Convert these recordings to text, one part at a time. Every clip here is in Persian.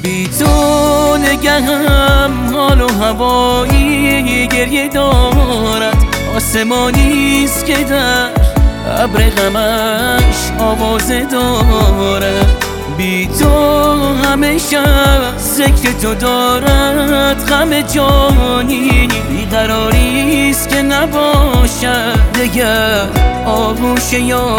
بی تو نگهم حال و هوایی گریه دارد، آسمانیست که در ابر غمش آوازه دارد. بی تو همیشه ذکر تو دارد، غم جانی بیقراریست که نباشد دگر آغوش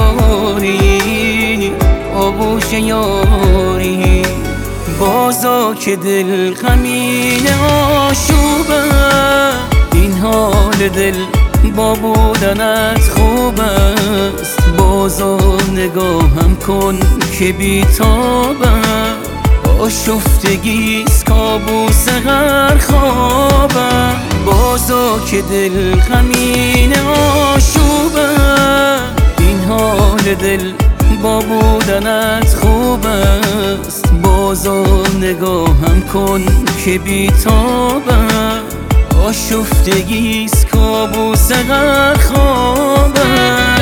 یاری، آغوش یاری. بازا که دل غمین آشوبه، این حال دل با بودنت خوب است. بازا نگاهم کن که بیتابم، آشفتگیست کابوس هر خوابم. بازا که دل غمین آشوبه، این حال دل با بودنت خوب است. بازا نگاهم کن که بیتابم، آشفتگیست کابوس هر خوابم.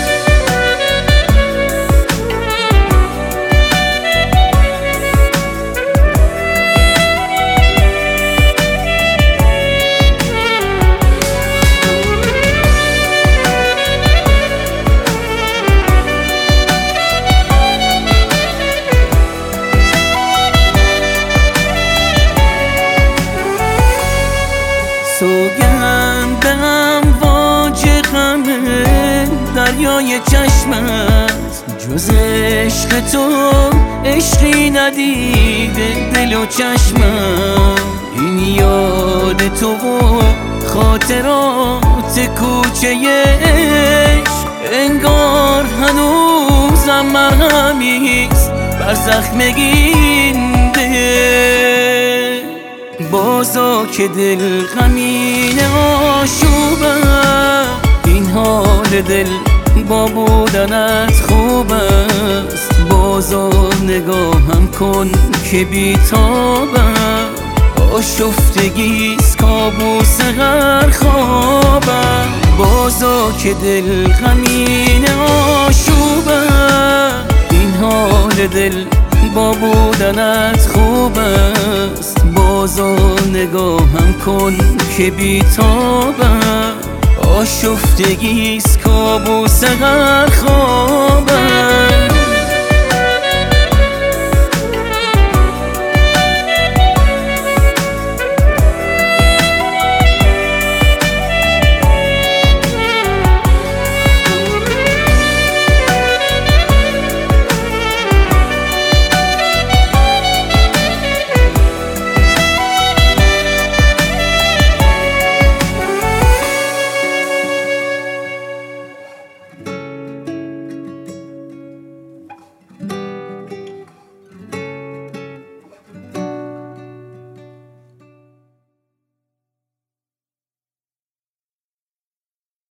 سوگندم واج غم دریای چشمت، جز عشق تو عشقی ندیده دل و چشمم. این یاد تو و خاطرات کوچه عشق، انگار هنوزم مرهمیست بر زخمگین دل. بازا که دل غمین آشوبه، این حال دل با بودنت خوب است. بازا نگاهم کن که بیتابم، آشفتگیست کابوس هر خوابم. بازا که دل غمین آشوبه، این حال دل با بودنت خوب است. بازا نگاهم کن که بیتابم، آشفتگیست کابوس هر